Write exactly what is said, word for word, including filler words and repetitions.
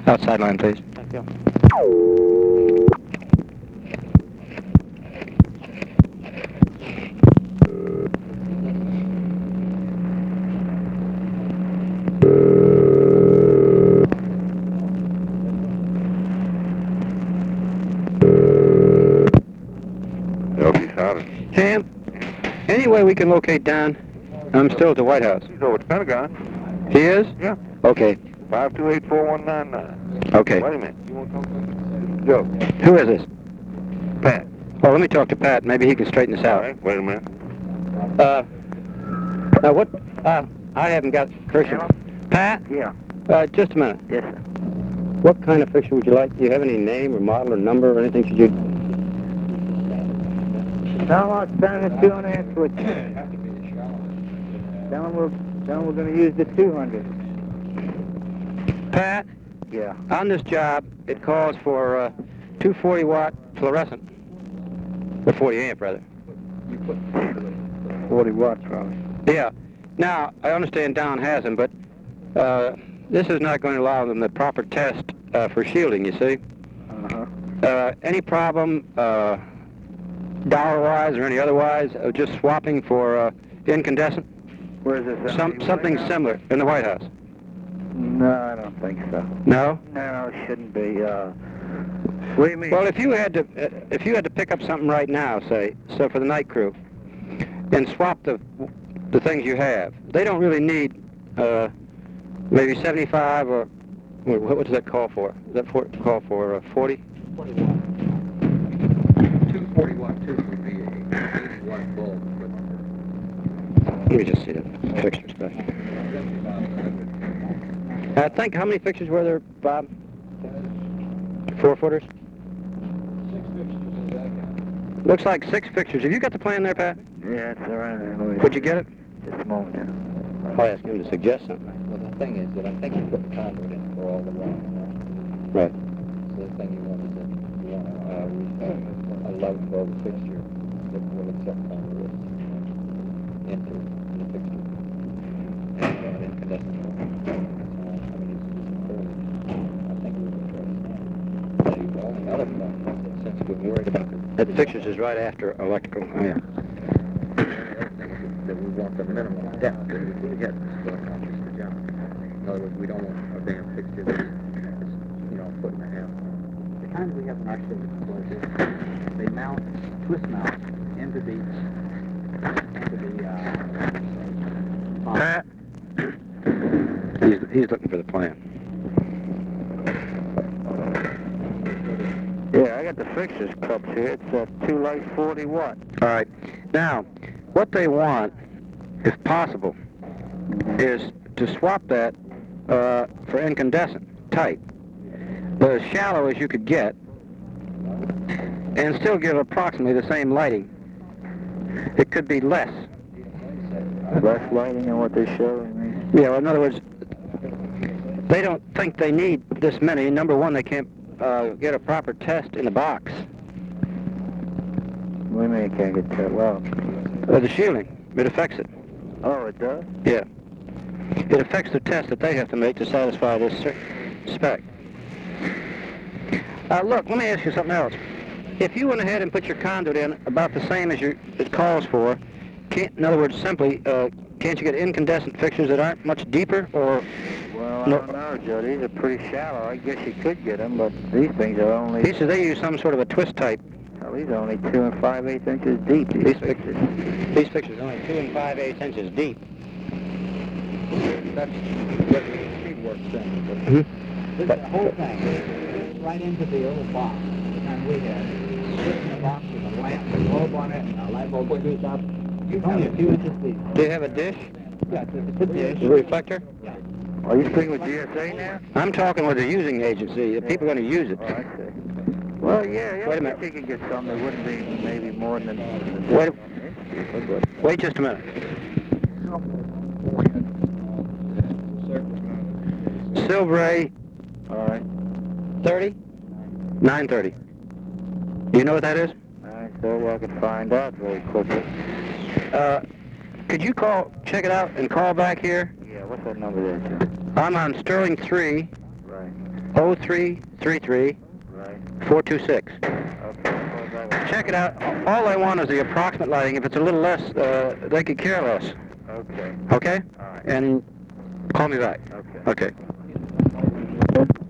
Outside line, please. Thank you. Ham, any way we can locate Don? I'm still at the White House. He's over at the Pentagon. He is? Yeah. Okay. five two eight, four one nine nine. Okay. Wait a minute. You want to come? Joe. Who is this? Pat. Oh, let me talk to Pat. Maybe he can straighten this All out. right. Wait a minute. Uh, now what, uh, I haven't got Kirshner. Pat? Yeah. Uh, just a minute. Yes, sir. What kind of fixture would you like? Do you have any name or model or number or anything? Should you? Tell them I'll send the two hundred amp switch. Tell them we're, tell them we're going to use the two hundred. Pat, Yeah. on this job, it calls for uh, two forty watt fluorescent. Or forty amp, rather. You put forty watts, probably. Yeah. Now, I understand Don has them, but uh, this is not going to allow them the proper test uh, for shielding, you see. Uh-huh. Uh, any problem, uh, dollar-wise or any otherwise, of just swapping for uh, incandescent? Where's this? at? Some, something similar in the White House. No, I don't think so. No? No, it shouldn't be. Uh, what do you mean? Well, if you had to, uh, if you had to pick up something right now, say, so for the night crew, and swap the the things you have, they don't really need uh, maybe seventy-five or what, what does that call for? Does that for, call for uh, forty? forty watt. two forty watt tubes would be a eighty watt bulb. Let me just see the fixtures back. I think, how many fixtures were there, Bob? Four footers? Six fixtures is that. Looks like six fixtures. Have you got the plan there, Pat? Yeah, it's around there. Let me- Would you get it? Just a moment. I'll ask him to suggest something. Well, the thing is that I think you put the conduit in for all the wrong. Right. So the thing you want is that you want a, uh, a low bulb fixture that will accept conduits into the fixture. And uh, an incandescent bulb. Uh, I mean, it's, it's fairly, I think we're going to try to The only other problem is that since we're worried about the... That fixtures is right after electrical. Oh, yeah. The other thing is that we want the minimum depth that we can get to accomplish the job. In other words, we don't want a damn fixture that's, you know, a foot and a half. The kind we have in our system, they mount, twist mount into the, into the, uh... Pat? He's, he's looking for the plan. Yeah, I got the fixtures cups here. It's uh, two light forty watt. All right. Now, what they want, if possible, is to swap that uh, for incandescent type. But as shallow as you could get, and still give approximately the same lighting. It could be less. Less lighting than what they show me. Yeah, well, in other words, they don't think they need this many. Number one, they can't uh, get a proper test in the box. We may can't get that well. Uh, the shielding, it affects it. Oh, it does? Yeah. It affects the test that they have to make to satisfy this cer- spec. Uh, look, let me ask you something else. If you went ahead and put your conduit in about the same as your, it calls for, can't, in other words, simply, uh, can't you get incandescent fixtures that aren't much deeper, or... Well, I No. don't know, Joe. These are pretty shallow. I guess you could get them, but these things are only... He says they use some sort of a twist type. Well, these are only two and five eighths inches deep. These, These fixtures. These fixtures are only two and five eighths inches deep. That's what the speed works thing. But Mm-hmm. this, the whole thing is right into the old box. The time we had, sit in the box with a lamp, a bulb on it, and a light bulb goes up. It's only a few inches deep. Do you have a dish? Yeah, it's a, it's a dish. A reflector? Yeah. Are you speaking with G S A now? I'm talking with the using agency. The people are going to use it. Oh, I see. Well, yeah, yeah. Wait a I minute. think you could get something that wouldn't be maybe more than... than Wait a- That's good. Wait just a minute. Silvray All right. thirty? nine thirty. Do you know what that is? All right, so well, I can find out very quickly. Uh, could you call, check it out and call back here? Yeah, what's that number there, Joe? I'm on Sterling three, Right. oh three three three, Right. four two six. Okay. Well, that- Check it out. All they want is the approximate lighting. If it's a little less, uh, they could care less. Okay. Okay? All right. And call me back. Okay. Okay.